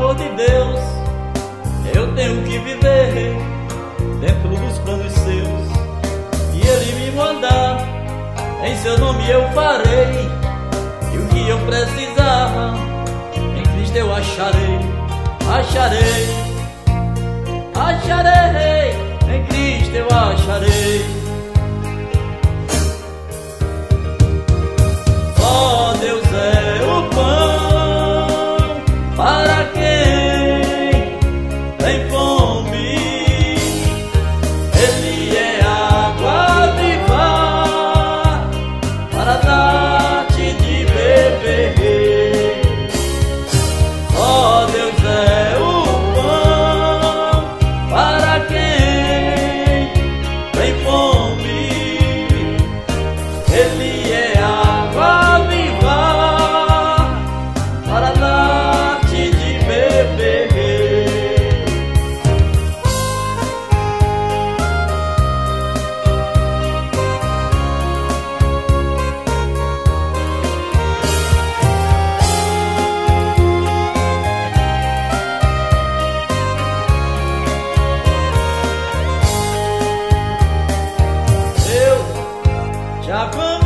amor de Deus, eu tenho que viver dentro dos planos seus. E Ele me mandar, em seu nome eu farei. E o que eu precisar, em Cristo eu acharei. Acharei, acharei, em Cristo eu acharei. Só Deus é o pão para quem tem fome. Ele é água viva para dar-te de beber. Só Deus é o pão para quem tem fome. Ele é água viva para dar-te de beber. Eu já